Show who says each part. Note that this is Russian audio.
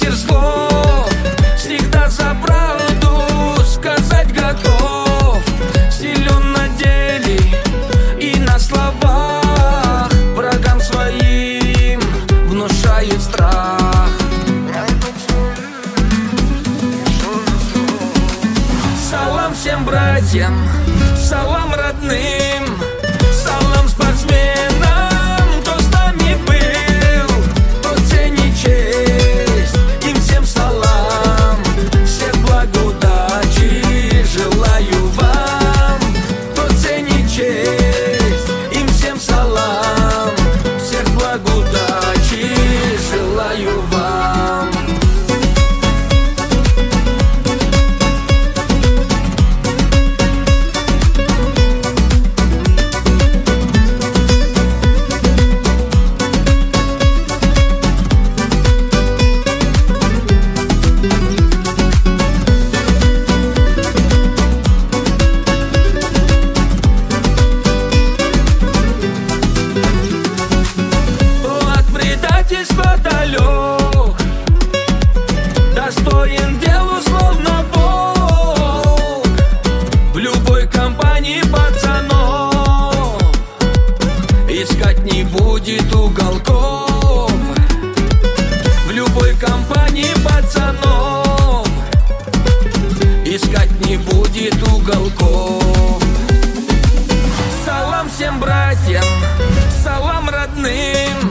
Speaker 1: мир слов. Всегда за правду сказать готов. Силен на деле и на словах. Врагам своим внушает страх. Салам всем братьям, салам родным, салам спортсменам, кто с нами был, тот ценит честь. Им всем салам, всех благ удачи желаю вам, кто ценит честь. Им всем салам, всех благ удачи желаю вам. Далек, достоин делу, словно Бог. В любой компании пацанов искать не будет уголков. В любой компании пацанов искать не будет уголков. Салам всем братьям, салам родным,